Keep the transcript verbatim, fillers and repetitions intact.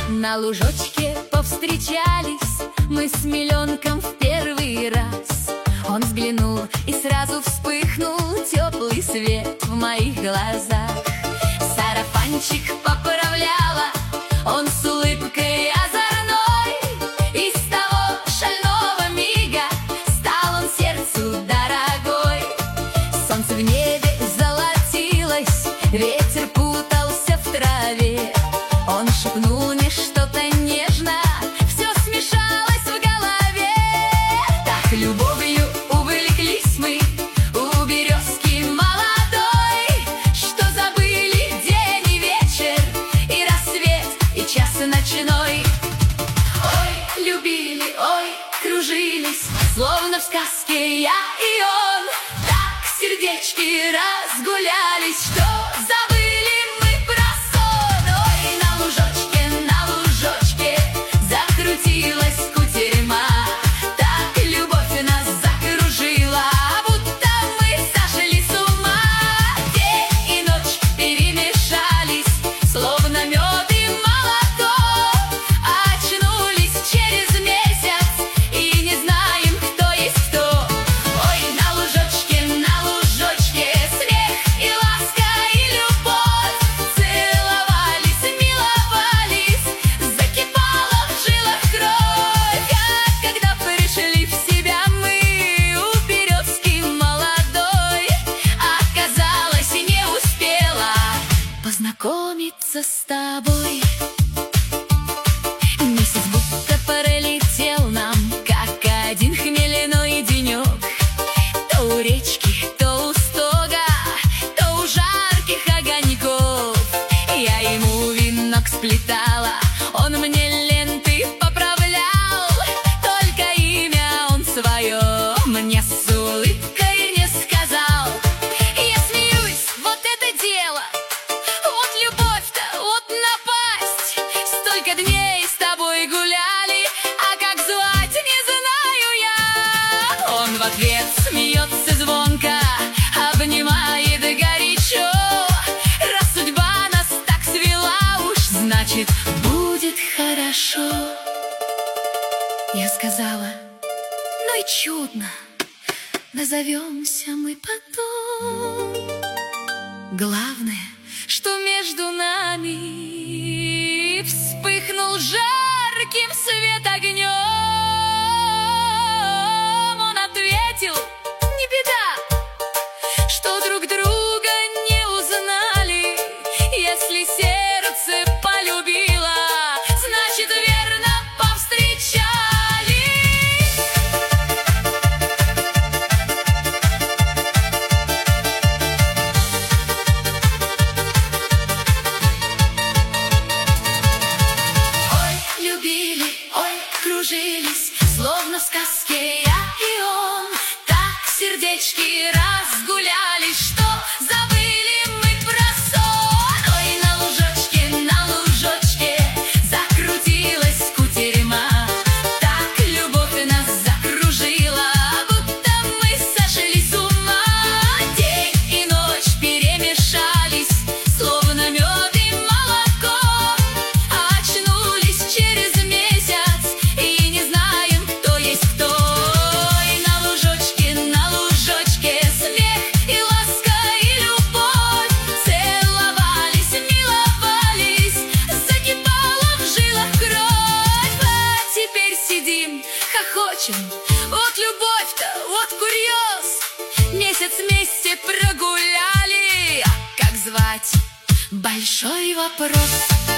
На лужочке повстречались мы с миленком в первый раз. Он взглянул, и сразу вспыхнул теплый свет в моих глазах. Сарафанчик поправляла он с улыбкой озорной, и с того шального мига стал он сердцу дорогой. Солнце в небе золотилось, ветер путался в траве. Он шепнул мне что-то нежно, все смешалось в голове. Так любовью увлеклись мы у березки молодой, что забыли день и вечер, и рассвет, и час ночной. Ой, любили, ой, кружились, словно в сказке я и он. Так сердечки разгулялись, что забыли мы про сон. Ой, на лужочке, на лужочке закрутилась кутерьма. Так любовь нас закружила, будто мы сошли с ума. День и ночь перемешались, словно мед и молоко. Очнулись через месяц и не знаем, кто есть кто. Ой, на лужочке, на лужочке смех и ласка и любовь. Целовались, миловались, закипала в жилах кровь. А когда пришли в себя мы у березки молодой, оказалось, не успела познакомиться с тобой. Месяц будто пролетел нам, как один хмельной денек. То у речки, то у стога, то у жарких огоньков. Я ему венок сплетала, он мне ленты поправлял. Только имя он свое мне с улыбкой не сказал. Я смеюсь, вот это дело, вот любовь-то, вот напасть. Столько дней с тобой гуляли, а как звать не знаю я. Он в ответ смеется звонко, обнимает горячо. Раз судьба нас так свела, уж значит будет хорошо. Я сказала, ну и чудно, назовемся мы потом. Главное, что между нами вспыхнул жарким свет огнем. Он ответил, не беда, что друг друга не узнали. Если сердце полюбило, значит верно повстречались. Ой, любили, ой, кружились, словно в сказке я и он. Так сердечки разгулялись, что забыли мы про сон. Ой, на лужочке, на лужочке закрутилась кутерьма. Так любовь нас закружила, будто мы сошли с ума. День и ночь перемешались, словно мед и молоко. Очнулись через месяц и не знаем, кто есть кто. Ой, на лужочке, на лужочке смех и ласка и любовь. Целовались, миловались, закипала в жилах кровь. А теперь сидим, хохочем, вот любовь-то, вот курьез. Месяц вместе прогуляли, а как звать — большой вопрос.